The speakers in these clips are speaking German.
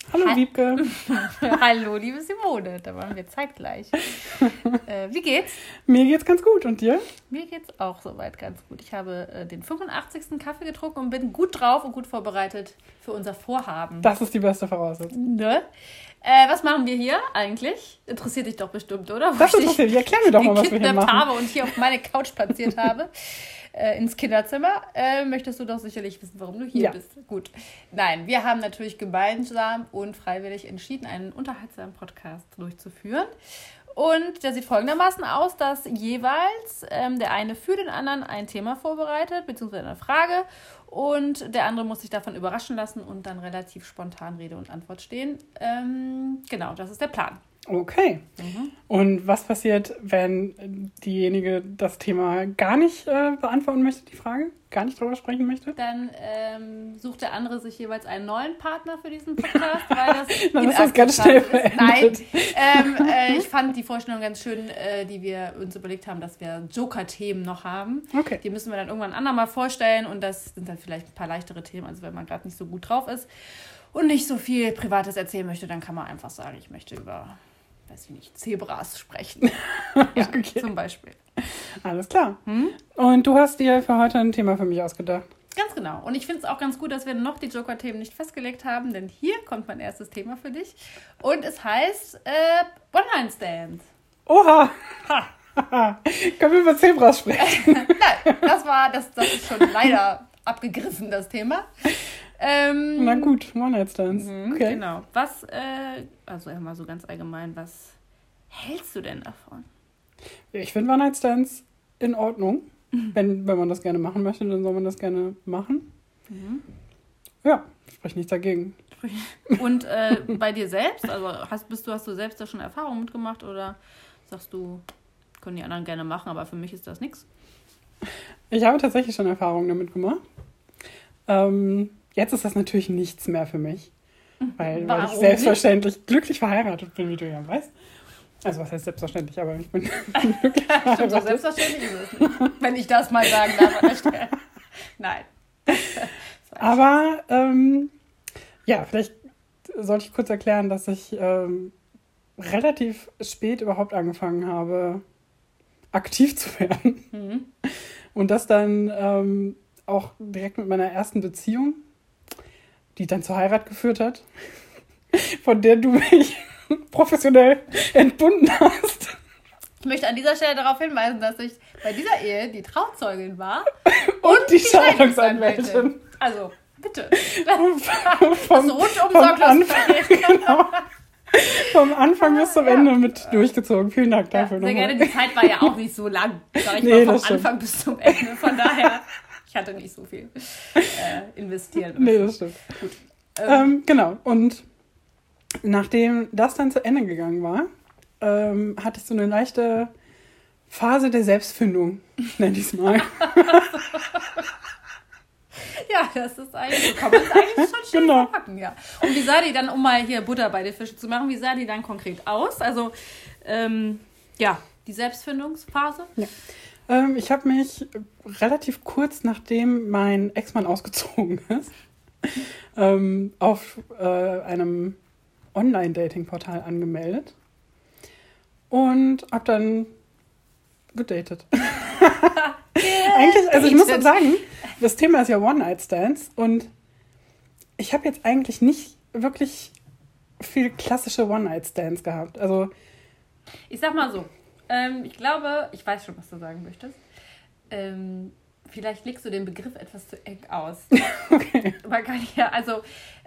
Hallo Wiebke. Hallo liebe Simone, da waren wir zeitgleich. Wie geht's? Mir geht's ganz gut und dir? Mir geht's auch soweit ganz gut. Ich habe den 85. Kaffee getrunken und bin gut drauf und gut vorbereitet für unser Vorhaben. Das ist die beste Voraussetzung. Ne? Was machen wir hier eigentlich? Interessiert dich doch bestimmt, oder? Das interessiert dich. Erklär mir doch mal, was wir hier machen. habe und hier auf meine Couch platziert habe. Ins Kinderzimmer, möchtest du doch sicherlich wissen, warum du hier bist. Gut. Nein, wir haben natürlich gemeinsam und freiwillig entschieden, einen unterhaltsamen Podcast durchzuführen. Und der sieht folgendermaßen aus, dass jeweils der eine für den anderen ein Thema vorbereitet, beziehungsweise eine Frage. Und der andere muss sich davon überraschen lassen und dann relativ spontan Rede und Antwort stehen. Genau, das ist der Plan. Okay. Und was passiert, wenn diejenige das Thema gar nicht beantworten möchte, die Frage? Gar nicht drüber sprechen möchte? Dann sucht der andere sich jeweils einen neuen Partner für diesen Podcast, weil das dann ist das ganz schnell beendet. Nein, ich fand die Vorstellung ganz schön, die wir uns überlegt haben, dass wir Joker-Themen noch haben. Okay. Die müssen wir dann irgendwann andermal vorstellen und das sind dann vielleicht ein paar leichtere Themen, also wenn man gerade nicht so gut drauf ist und nicht so viel Privates erzählen möchte, dann kann man einfach sagen, ich möchte über, weiß ich nicht, Zebras sprechen. Ja, okay. Zum Beispiel. Alles klar. Und du hast dir für heute ein Thema für mich ausgedacht. Ganz genau. Und ich finde es auch ganz gut, dass wir noch die Joker-Themen nicht festgelegt haben, denn hier kommt mein erstes Thema für dich. Und es heißt One-Night-Stand. Oha! Können wir über Zebras sprechen? Nein, das ist schon leider abgegriffen, das Thema. Na gut, One-Night-Stands. Okay. Genau. Also immer so ganz allgemein, was hältst du denn davon? Ich finde One-Night-Stands in Ordnung. Wenn man das gerne machen möchte, dann soll man das gerne machen. Ja, sprich nichts dagegen. Und bei dir selbst? Also hast du selbst da schon Erfahrungen mitgemacht oder sagst du, können die anderen gerne machen, aber für mich ist das nichts? Ich habe tatsächlich schon Erfahrungen damit gemacht. Jetzt ist das natürlich nichts mehr für mich. Weil ich selbstverständlich glücklich verheiratet bin, wie du ja weißt. Also was heißt selbstverständlich, aber ich bin glücklich verheiratet. So selbstverständlich ist es nicht, wenn ich das mal sagen darf an der Stelle. Nein. Aber vielleicht sollte ich kurz erklären, dass ich relativ spät überhaupt angefangen habe, aktiv zu werden. Und das dann auch direkt mit meiner ersten Beziehung, die dann zur Heirat geführt hat, von der du mich professionell entbunden hast. Ich möchte an dieser Stelle darauf hinweisen, dass ich bei dieser Ehe die Trauzeugin war und die Scheidungsanwältin. Also, bitte. Vom Anfang bis zum Ende mit durchgezogen. Vielen Dank dafür. Sehr gerne. Die Zeit war ja auch nicht so lang. Sag ich mal, vom Anfang bis zum Ende. Von daher, ich hatte nicht so viel investiert. Nee, das stimmt. Gut. Genau. Und nachdem das dann zu Ende gegangen war, hatte ich so eine leichte Phase der Selbstfindung, nenne ich es mal. Ja, das ist eigentlich, so kann man es eigentlich schon schön verpacken, ja. Und wie sah die dann, um mal hier Butter bei den Fischen zu machen, wie sah die dann konkret aus? Also, die Selbstfindungsphase? Ja. Ich habe mich relativ kurz nachdem mein Ex-Mann ausgezogen ist, auf einem Online-Dating-Portal angemeldet und habe dann gedatet. Eigentlich, also ich muss auch sagen, das Thema ist ja One-Night-Stands und ich habe jetzt eigentlich nicht wirklich viel klassische One-Night-Stands gehabt. Also ich sag mal so, ich glaube, ich weiß schon, was du sagen möchtest. Vielleicht legst du den Begriff etwas zu eng aus. Okay. Man kann ja, also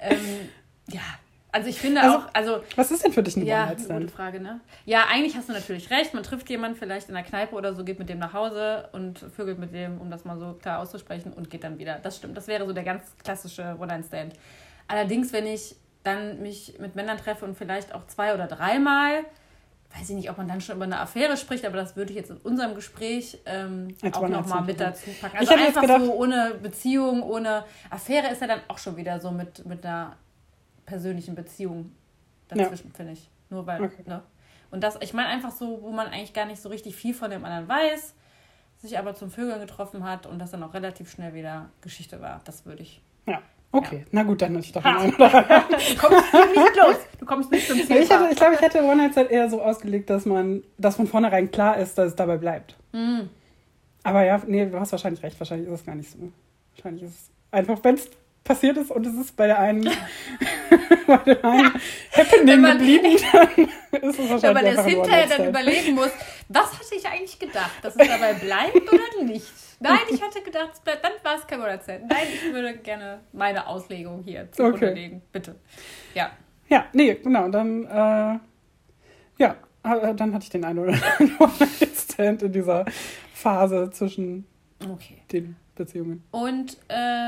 ich finde auch, was ist denn für dich ein One-Night-Stand? Gute Frage, ne? Ja, eigentlich hast du natürlich recht. Man trifft jemanden vielleicht in der Kneipe oder so, geht mit dem nach Hause und vögelt mit dem, um das mal so klar auszusprechen, und geht dann wieder. Das stimmt, das wäre so der ganz klassische One-Night-Stand. Allerdings, wenn ich dann mich mit Männern treffe und vielleicht auch 2 oder 3 Mal, weiß ich nicht, ob man dann schon über eine Affäre spricht, aber das würde ich jetzt in unserem Gespräch auch nochmal mit dazu packen. Also einfach gedacht, so ohne Beziehung, ohne Affäre ist ja dann auch schon wieder so mit einer persönlichen Beziehung dazwischen, finde ich. Nur weil, ne? Und das, ich meine einfach so, wo man eigentlich gar nicht so richtig viel von dem anderen weiß, sich aber zum Vögeln getroffen hat und das dann auch relativ schnell wieder Geschichte war. Das würde ich Okay, na gut, dann hatte ich doch Ha. einen oder anderen. Du kommst hier nicht los. Du kommst nicht zum Ziel. Ich glaube, ich hätte One-Night-Stand eher so ausgelegt, dass von vornherein klar ist, dass es dabei bleibt. Mhm. Aber ja, nee, du hast wahrscheinlich recht. Wahrscheinlich ist es gar nicht so. Wahrscheinlich ist es einfach, wenn es passiert ist und es ist bei der einen Happening geblieben, dann ist es wahrscheinlich wenn man einfach jetzt ein hinterher dann One-Night-Stand. überlegen muss, was hatte ich eigentlich gedacht, dass es dabei bleibt oder nicht? Nein, ich hatte gedacht, es bleibt, dann war es kein One-Night-Stand. Nein, ich würde gerne meine Auslegung hier zugrunde legen. Bitte. Ja. Ja, nee, genau. Dann, dann hatte ich den einen oder anderen One-Night-Stand in dieser Phase zwischen den Beziehungen. Und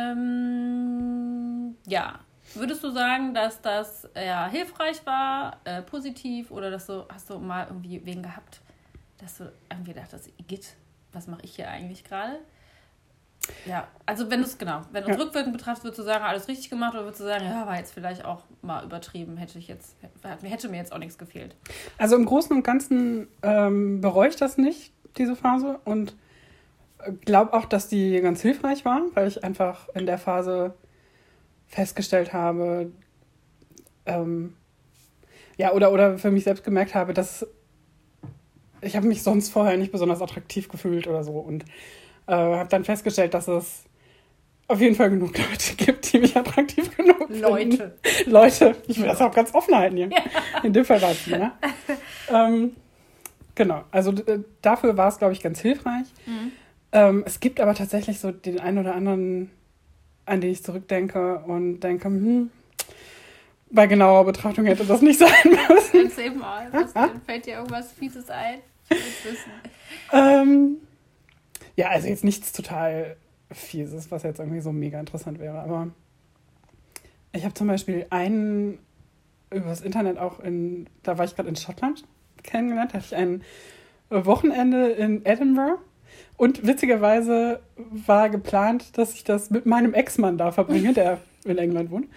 würdest du sagen, dass das hilfreich war, positiv, oder hast du mal irgendwie wen gehabt, dass du irgendwie dachtest, Igitt, was mache ich hier eigentlich gerade? Ja, also wenn du es rückwirkend betrachtest, würdest du sagen, alles richtig gemacht, oder würdest du sagen, ja, war jetzt vielleicht auch mal übertrieben, hätte mir jetzt auch nichts gefehlt? Also im Großen und Ganzen bereue ich das nicht, diese Phase, und glaube auch, dass die ganz hilfreich war, weil ich einfach in der Phase festgestellt habe, oder für mich selbst gemerkt habe, dass ich habe mich sonst vorher nicht besonders attraktiv gefühlt oder so, und habe dann festgestellt, dass es auf jeden Fall genug Leute gibt, die mich attraktiv genug finden. Leute, ich will das auch ganz offen halten hier. Ja. In dem Fall war es mir. Genau, also dafür war es, glaube ich, ganz hilfreich. Mhm. Es gibt aber tatsächlich so den einen oder anderen, an den ich zurückdenke und denke, bei genauer Betrachtung hätte das nicht sein müssen. Erzähl mal, fällt dir irgendwas Fieses ein? Ich will wissen. Ja, also jetzt nichts total Fieses, was jetzt irgendwie so mega interessant wäre, aber ich habe zum Beispiel einen übers Internet da war ich gerade in Schottland kennengelernt, hatte ich ein Wochenende in Edinburgh, und witzigerweise war geplant, dass ich das mit meinem Ex-Mann da verbringe, der in England wohnt.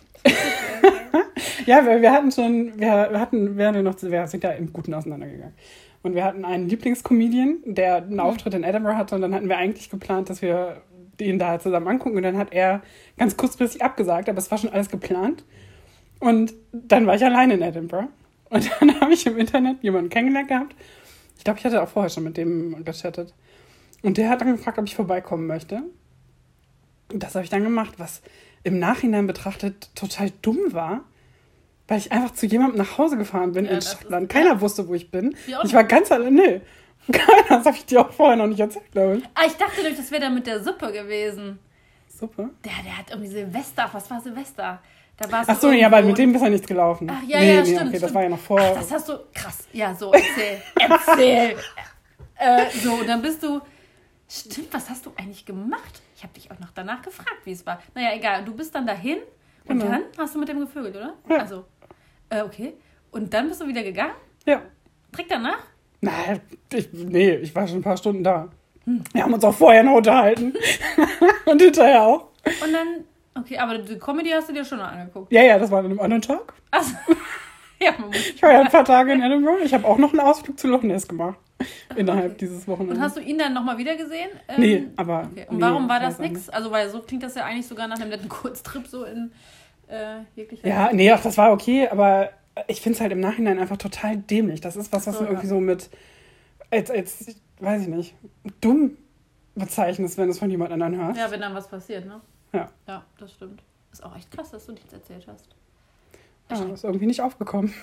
Ja, wir sind ja im Guten auseinandergegangen. Und wir hatten einen Lieblingscomedian, der einen Auftritt in Edinburgh hatte, und dann hatten wir eigentlich geplant, dass wir den da zusammen angucken, und dann hat er ganz kurzfristig abgesagt, aber es war schon alles geplant. Und dann war ich alleine in Edinburgh, und dann habe ich im Internet jemanden kennengelernt gehabt. Ich glaube, ich hatte auch vorher schon mit dem gechattet. Und der hat dann gefragt, ob ich vorbeikommen möchte. Und das habe ich dann gemacht, was im Nachhinein betrachtet total dumm war, weil ich einfach zu jemandem nach Hause gefahren bin in Schottland. Keiner wusste, wo ich bin. Ich war ganz alleine. Nee, keiner. Das habe ich dir auch vorher noch nicht erzählt, glaube ich. Ich dachte nicht, das wäre dann mit der Suppe gewesen. Suppe? Der hat irgendwie Silvester. Was war Silvester? Ach so, ja, weil mit dem ist ja nichts gelaufen. Ach, ja, stimmt. Okay, das war ja noch vor. Ach, das hast du, krass. Ja, so, erzähl. So, und dann bist du, stimmt, was hast du eigentlich gemacht? Ich habe dich auch noch danach gefragt, wie es war. Naja, egal, du bist dann dahin und dann hast du mit dem gevögelt, oder? Ja. Also, okay. Und dann bist du wieder gegangen? Ja. Direkt danach? Nein, ich war schon ein paar Stunden da. Wir haben uns auch vorher noch unterhalten. Und hinterher auch. Und dann, okay, aber die Comedy hast du dir schon noch angeguckt? Ja, das war an einem anderen Tag. Achso. Ja, ich war ja ein paar Tage in Edinburgh. Ich habe auch noch einen Ausflug zu Loch Ness gemacht. Innerhalb dieses Wochenendes. Und hast du ihn dann nochmal wieder gesehen? Nee, aber... Okay. Und warum war das nichts? Also, weil so klingt das ja eigentlich sogar nach einem netten Kurztrip so in jeglicher... Ja, nee, ach, das war okay, aber ich finde es halt im Nachhinein einfach total dämlich. Das ist was du irgendwie so mit... als weiß ich nicht, dumm bezeichnest, wenn du es von jemand anderem hörst. Ja, wenn dann was passiert, ne? Ja. Ja, das stimmt. Ist auch echt krass, dass du nichts erzählt hast. Ja, ist irgendwie nicht aufgekommen.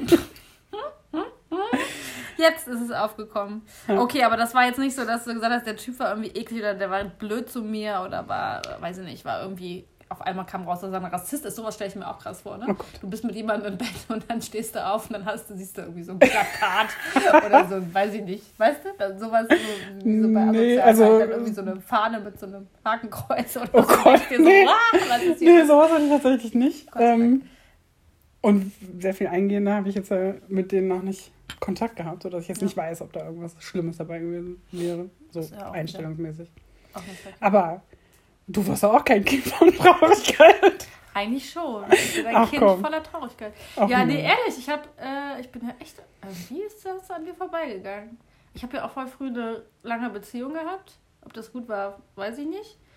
Jetzt ist es aufgekommen. Ja. Okay, aber das war jetzt nicht so, dass du gesagt hast, der Typ war irgendwie eklig oder der war blöd zu mir oder war, weiß ich nicht, war irgendwie, auf einmal kam raus, dass er ein Rassist ist. Sowas stelle ich mir auch krass vor, ne? Oh, du bist mit jemandem im Bett und dann stehst du auf und dann siehst du irgendwie so ein Plakat oder so, weiß ich nicht. Weißt du? Sowas wie so bei Asozialheit, dann irgendwie so eine Fahne mit so einem Hakenkreuz oder oh so. Gott, nee. Was ist hier? Nee, sowas hatte ich tatsächlich nicht. Und sehr viel eingehender habe ich jetzt mit denen noch nicht Kontakt gehabt, sodass ich jetzt nicht weiß, ob da irgendwas Schlimmes dabei gewesen wäre. So ja einstellungsmäßig. Auch nicht okay. Aber du wirst auch kein Kind von Traurigkeit. Eigentlich schon. Ich bin ein Kind voller Traurigkeit. Ja, nee, ehrlich, ich bin ja echt... Wie ist das an dir vorbeigegangen? Ich habe ja auch voll früh eine lange Beziehung gehabt. Ob das gut war, weiß ich nicht.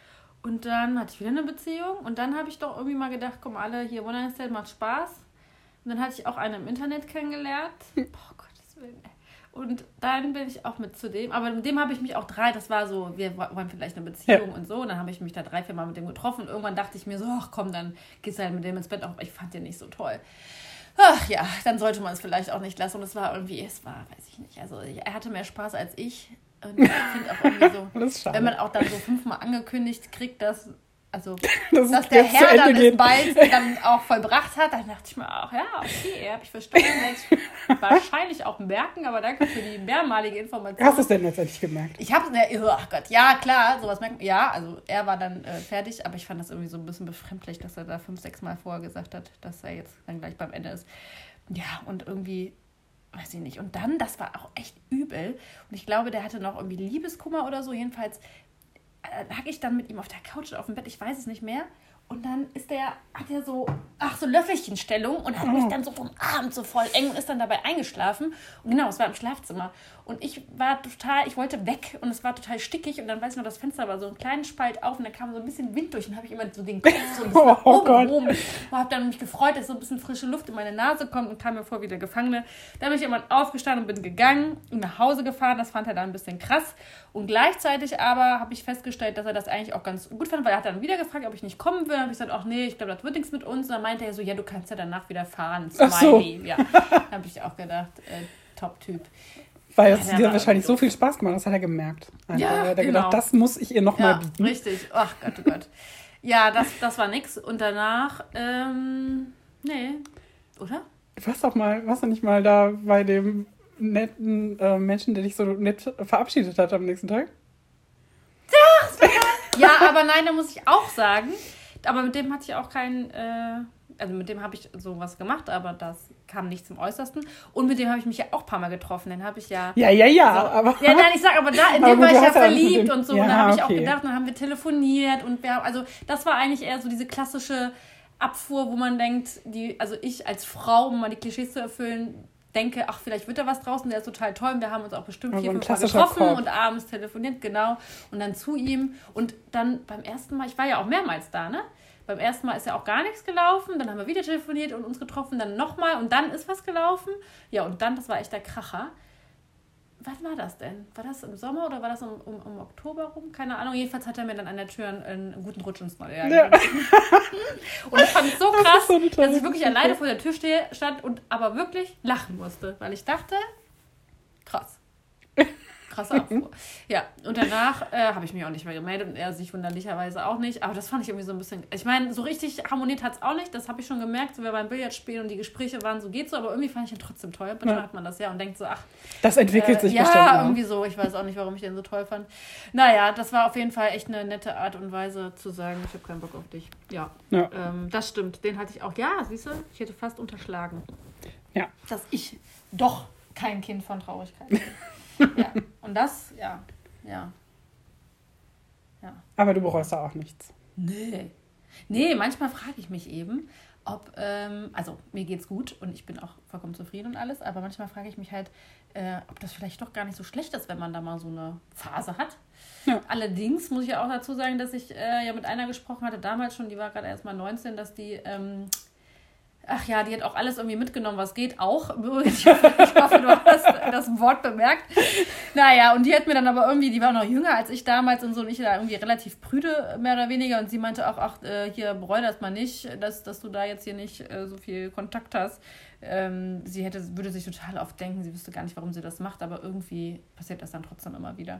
Und dann hatte ich wieder eine Beziehung. Und dann habe ich doch irgendwie mal gedacht, komm alle, hier One-Night-Stand macht Spaß. Und dann hatte ich auch einen im Internet kennengelernt. Boah, Gottes Willen, ey. Und dann bin ich auch mit zu dem. Aber mit dem habe ich mich auch das war so, wir wollen vielleicht eine Beziehung und so. Und dann habe ich mich da 3-4 Mal mit dem getroffen. Und irgendwann dachte ich mir so, ach komm, dann gehst du halt mit dem ins Bett. Auch ich fand den nicht so toll. Ach ja, dann sollte man es vielleicht auch nicht lassen. Und es war, weiß ich nicht. Also er hatte mehr Spaß als ich. Und ich finde auch irgendwie so, wenn man auch dann so 5-mal angekündigt kriegt, dass der Herr dann es bald dann auch vollbracht hat, dann dachte ich mir auch, ja, okay, habe ich verstanden, werde ich wahrscheinlich auch merken, aber danke für die mehrmalige Information. Hast du es denn letztendlich gemerkt? Ich habe es, ach Gott, ja, klar, sowas merkt man, ja, also er war dann fertig, aber ich fand das irgendwie so ein bisschen befremdlich, dass er da 5-6 Mal vorher gesagt hat, dass er jetzt dann gleich beim Ende ist. Ja, und irgendwie, weiß ich nicht, und dann, das war auch echt übel und ich glaube, der hatte noch irgendwie Liebeskummer oder so, jedenfalls lag ich dann mit ihm auf der Couch oder auf dem Bett, ich weiß es nicht mehr. Und dann hat er so Löffelchenstellung und hat mich dann so vom Arm so voll eng und ist dann dabei eingeschlafen. Und genau, es war im Schlafzimmer. Und ich wollte weg und es war total stickig. Und dann weiß ich noch, das Fenster war so einen kleinen Spalt auf und da kam so ein bisschen Wind durch. Und habe ich immer so den Kopf so ein bisschen oben. Und habe dann mich gefreut, dass so ein bisschen frische Luft in meine Nase kommt und kam mir vor wie der Gefangene. Dann bin ich irgendwann aufgestanden und bin gegangen und nach Hause gefahren. Das fand er dann ein bisschen krass. Und gleichzeitig aber habe ich festgestellt, dass er das eigentlich auch ganz gut fand, weil er hat dann wieder gefragt, ob ich nicht kommen will. Dann habe ich gesagt, ach nee, ich glaube, das wird nichts mit uns. Und dann meinte er so, ja, du kannst ja danach wieder fahren. Smiley. So. Ja, da habe ich auch gedacht, Top-Typ. Weil es dir wahrscheinlich so viel Spaß gemacht hat, das hat er gemerkt. Also er hat gedacht, das muss ich ihr nochmal bieten. Richtig. Ach Gott, oh Gott. Ja, das war nix. Und danach, nee, oder? Warst du nicht mal da bei dem netten Menschen, der dich so nett verabschiedet hat am nächsten Tag? Ja, aber nein, da muss ich auch sagen, aber mit dem hatte ich auch mit dem habe ich sowas gemacht, aber das kam nicht zum Äußersten. Und mit dem habe ich mich ja auch ein paar Mal getroffen. Den habe ich ja... Ja. Aber, ja, nein, ich sag, aber da, in dem war ich ja verliebt und so. Ja, und da habe ich auch gedacht, dann haben wir telefoniert. Und das war eigentlich eher so diese klassische Abfuhr, wo man denkt, ich als Frau, um mal die Klischees zu erfüllen, denke, ach, vielleicht wird da was draußen, der ist total toll. Und wir haben uns auch bestimmt 4-5 Mal getroffen und abends telefoniert, genau. Und dann zu ihm. Und dann beim ersten Mal, ich war ja auch mehrmals da, ne? Beim ersten Mal ist ja auch gar nichts gelaufen. Dann haben wir wieder telefoniert und uns getroffen. Dann nochmal und dann ist was gelaufen. Ja, und dann, das war echt der Kracher. Was war das denn? War das im Sommer oder war das um Oktober rum? Keine Ahnung. Jedenfalls hat er mir dann an der Tür einen guten Rutsch ins neue Jahr gegeben. Und das fand ich so krass, dass ich wirklich alleine vor der Tür stand und aber wirklich lachen musste. Weil ich dachte, krasse Abfuhr. Ja, und danach habe ich mich auch nicht mehr gemeldet und er sich wunderlicherweise auch nicht. Aber das fand ich irgendwie so ein bisschen... Ich meine, so richtig harmoniert hat es auch nicht. Das habe ich schon gemerkt, so wir beim Billardspielen und die Gespräche waren so, geht so. Aber irgendwie fand ich ihn trotzdem toll. Manchmal hat man das ja und denkt so, ach... Das entwickelt sich bestimmt. Ja, irgendwie so. Ich weiß auch nicht, warum ich den so toll fand. Naja, das war auf jeden Fall echt eine nette Art und Weise zu sagen, ich habe keinen Bock auf dich. Ja. Das stimmt. Den hatte ich auch. Ja, siehst du, ich hätte fast unterschlagen. Ja. Dass ich doch kein Kind von Traurigkeit bin. Ja, und das, ja. Aber du bereust da auch nichts. Nee, manchmal frage ich mich eben, ob, mir geht's gut und ich bin auch vollkommen zufrieden und alles, aber manchmal frage ich mich halt, ob das vielleicht doch gar nicht so schlecht ist, wenn man da mal so eine Phase hat. Ja. Allerdings muss ich ja auch dazu sagen, dass ich mit einer gesprochen hatte, damals schon, die war gerade erst mal 19, dass die... die hat auch alles irgendwie mitgenommen, was geht, auch. Ich hoffe, du hast das Wort bemerkt. Naja, und die hat mir dann aber irgendwie, die war noch jünger als ich damals und so, und ich da irgendwie relativ prüde, mehr oder weniger. Und sie meinte auch, hier, bereue das mal nicht, dass du da jetzt hier nicht so viel Kontakt hast. Sie würde sich total oft denken, sie wüsste gar nicht, warum sie das macht, aber irgendwie passiert das dann trotzdem immer wieder.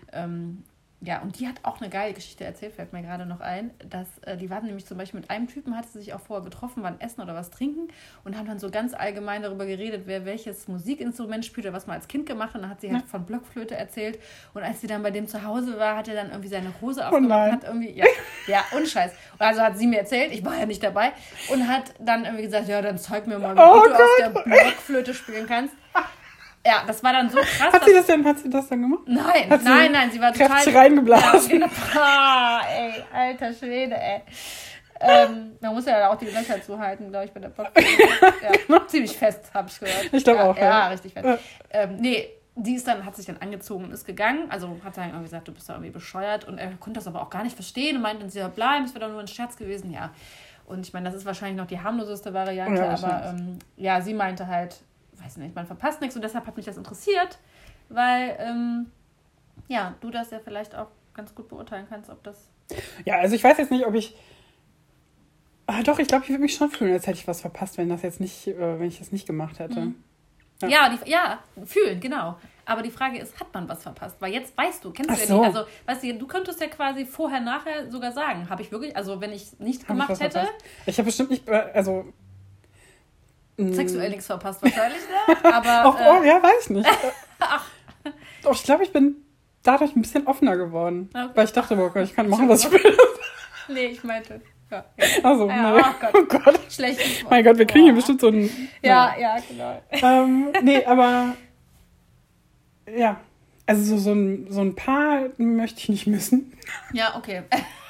Ja, und die hat auch eine geile Geschichte erzählt, fällt mir gerade noch ein, dass die waren nämlich zum Beispiel mit einem Typen, hatte sie sich auch vorher getroffen, waren essen oder was trinken und haben dann so ganz allgemein darüber geredet, wer welches Musikinstrument spielt oder was man als Kind gemacht hat. Und dann hat sie halt von Blockflöte erzählt und als sie dann bei dem zu Hause war, hat er dann irgendwie seine Hose aufgemacht und hat irgendwie, ja, Unscheiß. Und also hat sie mir erzählt, ich war ja nicht dabei und hat dann irgendwie gesagt, ja, dann zeig mir mal, wie gut du auf der Blockflöte spielen kannst. Ja, das war dann so krass. Hat sie das dann gemacht? Nein, sie war total... reingeblasen. Ja, ey, alter Schwede, ey. Man muss ja auch die Löcher zuhalten, glaube ich, bei der Podcast. Ja, ziemlich fest, habe ich gehört. Ich glaube auch. Ja, richtig fest. Nee, hat sich dann angezogen und ist gegangen. Also hat dann irgendwie gesagt, du bist da irgendwie bescheuert. Und er konnte das aber auch gar nicht verstehen und meinte, sie soll bleiben, es wäre doch nur ein Scherz gewesen. Ja. Und ich meine, das ist wahrscheinlich noch die harmloseste Variante. Ja, aber sie meinte halt, weiß nicht, man verpasst nichts. Und deshalb hat mich das interessiert, weil du das ja vielleicht auch ganz gut beurteilen kannst, ob das... Ja, also ich weiß jetzt nicht, ob ich... Doch, ich glaube, ich würde mich schon fühlen, als hätte ich was verpasst, wenn ich das nicht gemacht hätte. Mhm. Fühlen, genau. Aber die Frage ist, hat man was verpasst? Weil jetzt weißt du, kennst du ja nicht. Also, weißt du, du könntest ja quasi vorher, nachher sogar sagen, habe ich wirklich, also wenn ich es nicht gemacht hätte... Verpasst? Ich habe bestimmt nicht, sexuell nichts verpasst wahrscheinlich, ne? Aber... weiß ich nicht. Doch, ich glaube, ich bin dadurch ein bisschen offener geworden. Okay. Weil ich dachte, oh Gott, ich kann machen, was ich will. Nee, ich meinte... Ja. Also, nee. Oh Gott. Schlechtes Wort. Mein Gott, wir kriegen hier bestimmt so ein... Ja, genau. Nee, aber... Ja. Also so ein Paar möchte ich nicht missen. Ja, okay.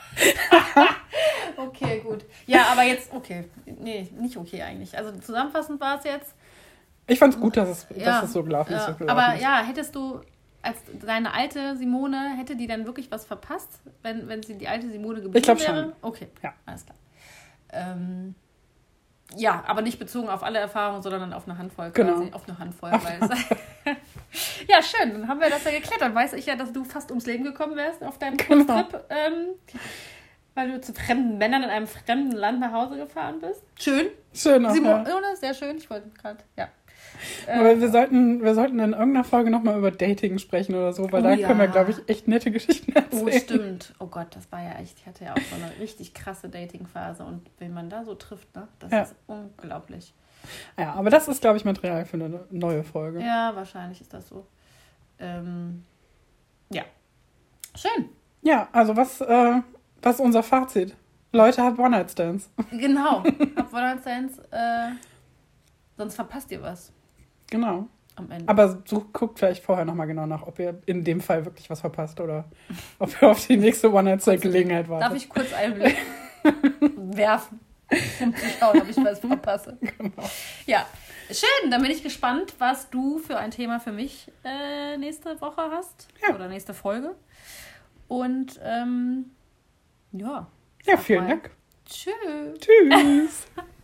Okay, gut. Ja, aber jetzt, okay. Nee, nicht okay eigentlich. Also zusammenfassend war es jetzt... Ich fand es gut, dass es so gelaufen ist. Aber ja, hättest du... Als deine alte Simone, hätte die dann wirklich was verpasst, wenn sie die alte Simone geblieben wäre? Ich glaube schon. Okay, ja. Alles klar. Aber nicht bezogen auf alle Erfahrungen, sondern dann auf eine Handvoll. Genau. Quasi. Auf eine Handvoll. Ja, schön. Dann haben wir das ja geklärt. Dann weiß ich ja, dass du fast ums Leben gekommen wärst auf deinem Kurztrip, weil du zu fremden Männern in einem fremden Land nach Hause gefahren bist. Schön. Schön auch, Simone, sehr schön. Ich wollte gerade, Aber wir sollten in irgendeiner Folge nochmal über Dating sprechen oder so, weil können wir, glaube ich, echt nette Geschichten erzählen. Oh, stimmt. Oh Gott, das war ja echt, ich hatte ja auch so eine richtig krasse Dating-Phase und wen man da so trifft, ne? Das ist unglaublich. Ja, aber das ist, glaube ich, Material für eine neue Folge. Ja, wahrscheinlich ist das so. Ja. Schön. Ja, also was ist unser Fazit? Leute, habt One-Night-Stands. Genau, habt One-Night-Stands, sonst verpasst ihr was. Genau. Am Ende. Aber guckt vielleicht vorher nochmal genau nach, ob ihr in dem Fall wirklich was verpasst oder ob ihr auf die nächste One-Night-Stand-Gelegenheit wartet. Darf ich kurz einen Blick werfen, um zu schauen, ob ich was verpasse? Genau. Ja, schön. Dann bin ich gespannt, was du für ein Thema für mich nächste Woche hast. Ja. Oder nächste Folge. Und Ja, vielen Dank. Tschüss. Tschüss.